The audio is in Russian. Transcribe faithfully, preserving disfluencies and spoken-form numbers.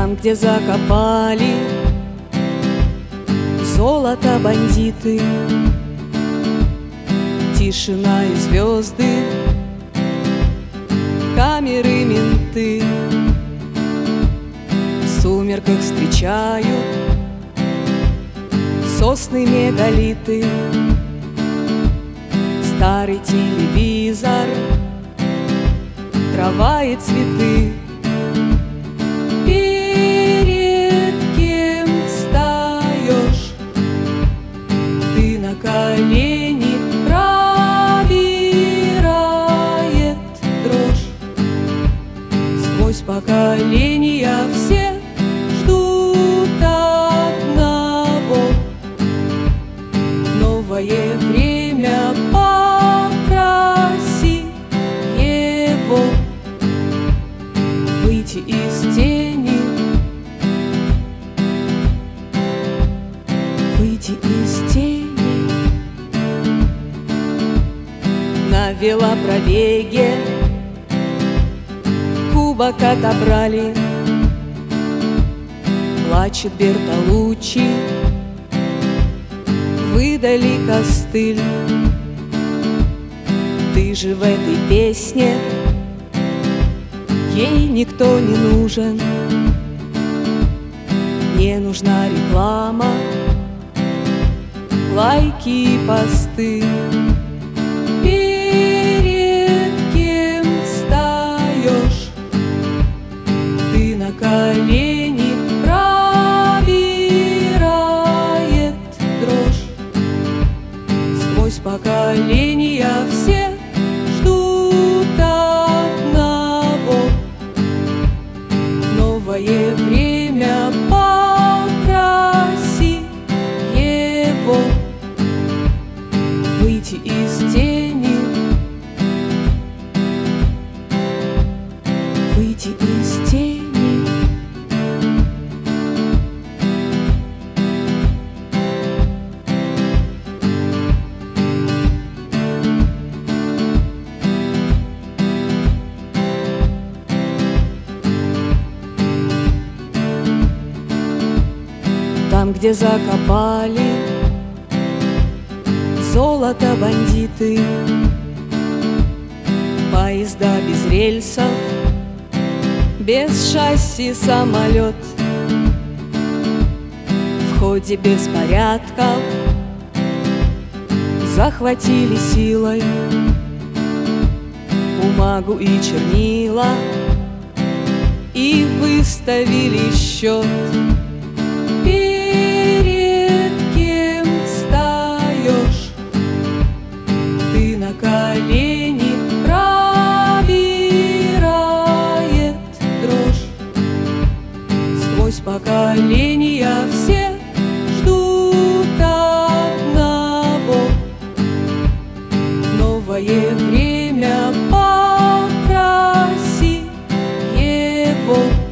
Там, где закопали золото бандиты, тишина и звезды, камеры, менты. В сумерках встречают сосны, мегалиты, старый телевизор, трава и цветы. Перед кем встаешь ты на колени, пробирает дрожь. Сквозь поколения все ждут одного: новое время, попроси его выйти из тени, выйти из тени. На велопробеге кубок отобрали, плачет Бертолуччи, выдали костыль. Ты же в этой песне, ей никто не нужен, не нужна реклама, лайки и посты. Перед кем встаешь ты на колени, пробирает дрожь. Сквозь поколения все ждут одного: новое время, попроси его выйти из тени, выйти из тени. Там, где закопали золото бандиты, поезда без рельсов, без шасси самолет. В ходе беспорядков захватили силой бумагу и чернила и выставили счет. Перед кем встаешь ты на колени, пробирает дрожь. Сквозь поколения все ждут одного: новое время, попроси его